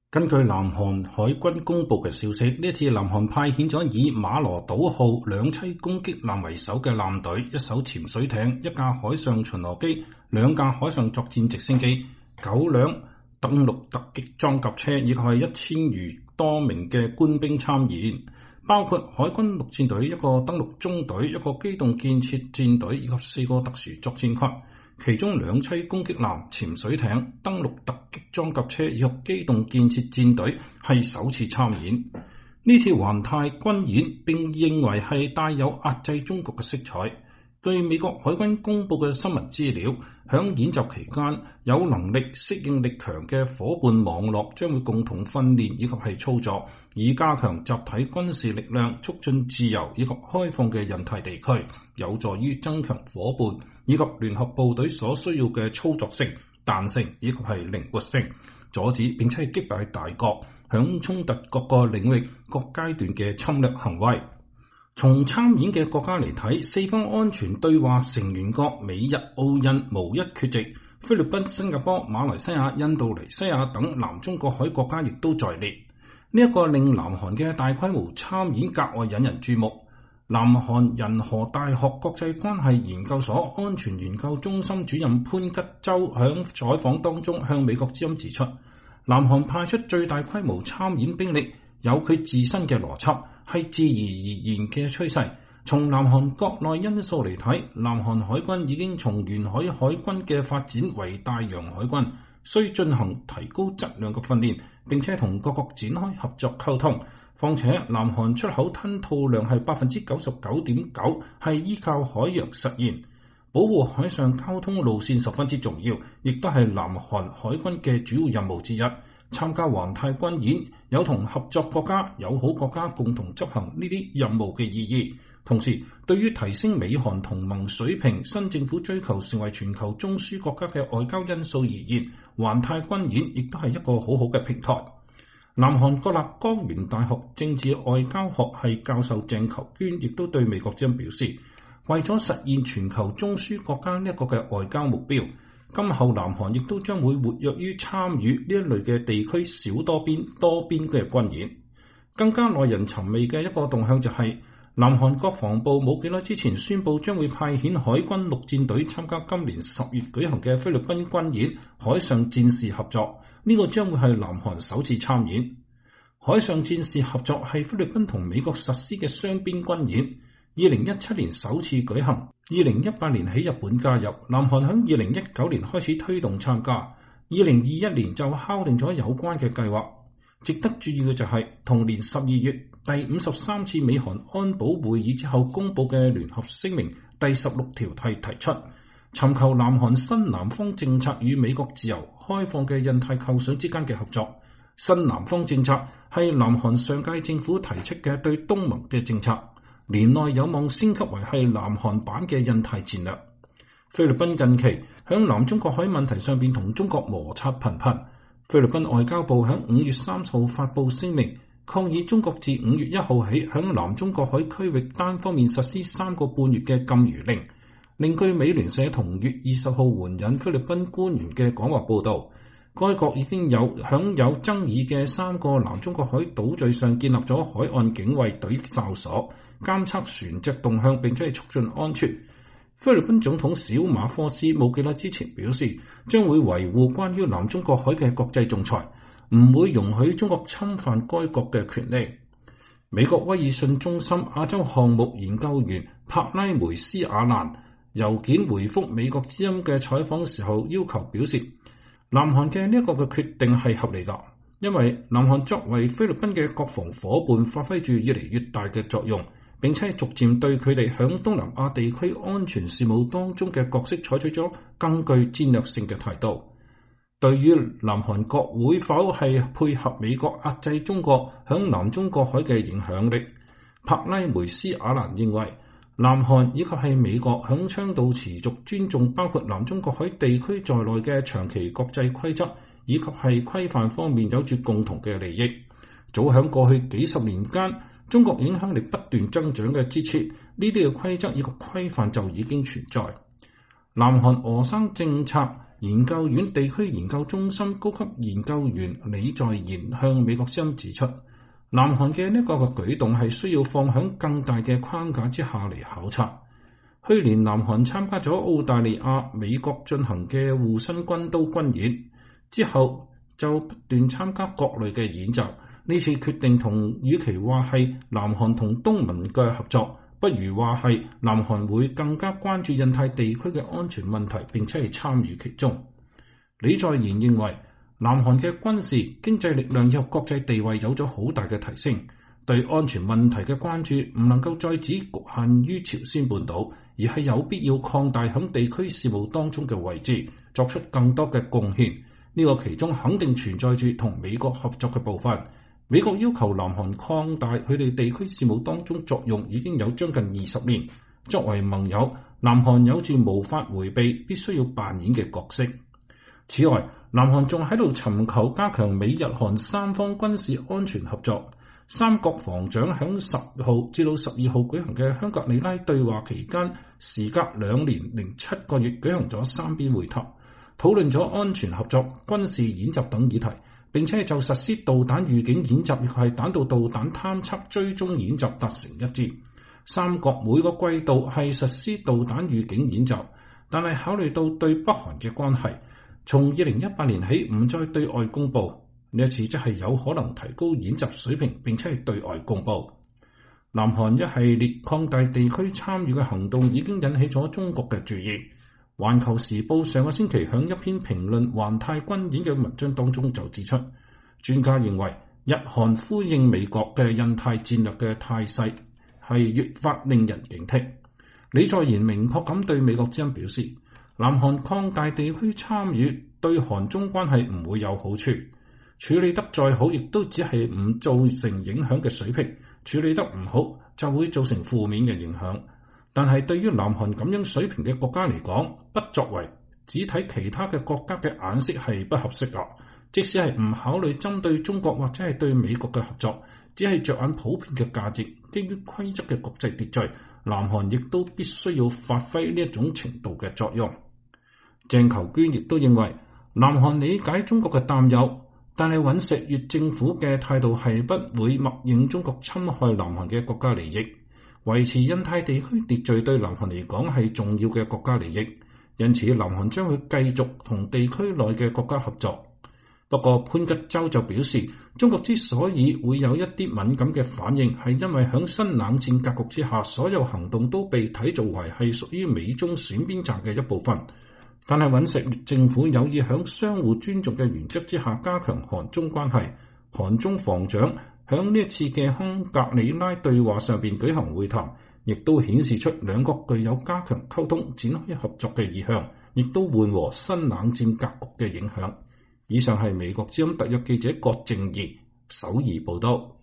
根據南韓海軍公佈嘅消息，呢次南韓派遣咗以馬羅島號兩棲攻擊艦為首嘅艦隊，一艘潛水艇、一架海上巡邏機、兩架海上作戰直升機、9輛登陸突擊裝甲車，以及係1000餘多名嘅官兵參演，包括海軍陸戰隊、一個登陸中隊、一個機動建設戰隊以及4個特殊作戰群。其中兩棲攻擊艦、潛水艇、登陸突擊裝甲車以及機動建設戰隊係首次參演。呢次環太軍演並認為係帶有壓制中國嘅色彩。據美國海軍公佈嘅新聞資料，響演習期間，有能力適應力強嘅伙伴網絡將會共同訓練以及係操作，以加強集體軍事力量，促進自由以及開放嘅印太地區，有助於增強伙伴以及聯合部隊所需要嘅操作性、彈性以及係靈活性，阻止並且係擊敗大國響衝突各個領域各階段嘅侵略行為。從參演嘅國家嚟睇，四方安全對話成員國美日澳印無一缺席，菲律賓、新加坡、馬來西亞、印度尼西亞等南中國海國家亦都在列。呢一個令南韓嘅大規模參演格外引人注目。南韓仁荷大學國際關係研究所安全研究中心主任潘吉洲響採訪當中向美國之音指出，南韓派出最大規模參演兵力有佢自身嘅邏輯，係自然而然嘅趨勢。從南韓國內因素嚟睇，南韓海軍已經從沿海海軍嘅發展為大洋海軍，需進行提高質量嘅訓練，並且同各國展開合作溝通。況且南韓出口吞吐量係 99.9%， 係依靠海洋實現。保護海上交通路線十分之重要，亦都係南韓海軍嘅主要任務之一。參加環太軍演有同合作國家、友好國家共同執行呢啲任務嘅意義。同時，對於提升美韓同盟水平，新政府追求成為全球中樞國家嘅外交因素而言，環太軍演亦都係一個好好嘅平台。南韓國立江原大學政治外交學系教授鄭求娟亦都對美國之音表示，為咗實現全球中樞國家呢一個嘅外交目標，今後南韓亦都將會活躍於參與呢一類嘅地區小多邊嘅軍演。更加耐人尋味嘅一個動向就係，南韓國防部冇幾耐之前宣布將會派遣海軍陸戰隊參加今年10月舉行嘅菲律賓軍演海上戰事合作，呢個將會係南韓首次參演。海上戰事合作係菲律賓同美國實施嘅雙邊軍演，2017年首次舉行，2018年起日本加入，南韓喺2019年開始推動參加，2021年就敲定咗有關嘅計劃。值得注意嘅就係，同年12月第53次美韓安保會議之後公佈嘅聯合聲明第16條提出，尋求南韓新南方政策與美國自由開放嘅印太構想之間嘅合作。新南方政策係南韓上屆政府提出嘅對東盟嘅政策，年內有望升級為係南韓版嘅印太戰略。菲律賓近期響南中國海問題上邊同中國摩擦頻頻，菲律賓外交部響5月3號發布聲明，抗議中國自5月1號起響南中國海區域單方面實施3個半月嘅禁漁令。另據美聯社同月20號援引菲律賓官員嘅講話報道，該國已經響有爭議嘅3個南中國海島嶼上建立咗海岸警衛隊哨所，監測船隻動向並且係促進安全。菲律賓總統小馬科斯冇幾耐之前表示，將會維護關於南中國海嘅國際仲裁，唔會容許中國侵犯該國嘅權利。美國威爾遜中心亞洲項目研究員帕拉梅斯亞蘭郵件回覆美國之音嘅採訪時候要求表示，南韓嘅呢一個嘅決定係合理㗎，因為南韓作為菲律賓嘅國防夥伴，發揮住越嚟越大嘅作用，並且逐漸對佢哋響東南亞地區安全事務當中嘅角色採取咗更具戰略性嘅態度。對於南韓國會否係配合美國壓制中國響南中國海嘅影響力，帕拉梅斯亞蘭認為，南韓以及係美國響倡導持續尊重包括南中國海地區在內嘅長期國際規則，以及係規範方面有住共同嘅利益。早響過去幾十年間，中國影響力不斷增長嘅之前，呢啲嘅規則以及規範就已經存在。南韓俄生政策研究院地區研究中心高級研究員李在賢向美國之音指出，南韓嘅呢個舉動係需要放喺更大嘅框架之下嚟考察。去年南韓參加咗澳大利亞、美國進行嘅護身軍刀軍演之後，就不斷參加各類嘅演習。呢次決定與其話係南韓同東盟嘅合作，不如話係南韓會更加關注印太地區嘅安全問題，並且係參與其中。李在賢認為，南韓嘅軍事、經濟力量以及國際地位有咗好大嘅提升，對安全問題嘅關注唔能夠再只局限於朝鮮半島，而係有必要擴大響地區事務當中嘅位置，作出更多嘅貢獻。呢個其中肯定存在住同美國合作嘅部分。美國要求南韓擴大佢哋地區事務當中作用已經有將近20年。作為盟友，南韓有住無法迴避必須要扮演嘅角色。此外，南韓仲喺度尋求加強美日韓三方軍事安全合作。三國防長響10號至到12號舉行嘅香格里拉對話期間，時隔2年零7個月舉行咗3邊會談，討論咗安全合作、軍事演習等議題，並且就實施導彈預警演習亦係彈道導彈探測追蹤演習達成一致。三國每個季度係實施導彈預警演習，但係考慮到對北韓嘅關係，從2018年起唔再對外公佈。呢一次即係有可能提高演習水平，並且係對外公佈。南韓一系列擴大地區參與嘅行動已經引起咗中國嘅注意。環球時報上個星期響一篇評論環太軍演嘅文章當中就指出，專家認為日韓呼應美國嘅印太戰略嘅態勢係越發令人警惕。李在賢明確咁對美國之音表示，南韓擴大地區參與對韓中關係唔會有好處。處理得再好，亦都只係唔造成影響嘅水平；處理得唔好，就會造成負面嘅影響。但係對於南韓咁樣水平嘅國家嚟講，不作為，只睇其他嘅國家嘅眼色係不合適㗎。即使係唔考慮針對中國或者係對美國嘅合作，只係着眼普遍嘅價值，基於規則嘅國際秩序，南韓亦都必須要發揮呢一種程度嘅作用。鄭求娟亦都認為，南韓理解中國嘅擔憂。但係尹錫悅政府嘅態度係不會默認中國侵害南韓嘅國家利益，維持印太地區秩序對南韓嚟講係重要嘅國家利益，因此南韓將會繼續同地區內嘅國家合作。不過潘吉洲就表示，中國之所以會有一啲敏感嘅反應，係因為喺新冷戰格局之下，所有行動都被睇做為係屬於美中選邊站嘅一部分。但係尹錫悅政府有意響相互尊重嘅原則之下加強韓中關係。韓中防長響呢一次嘅香格里拉對話上邊舉行會談，亦都顯示出兩國具有加強溝通、展開合作嘅意向，亦都緩和新冷戰格局嘅影響。以上係美國之音特約記者郭正義首爾報道。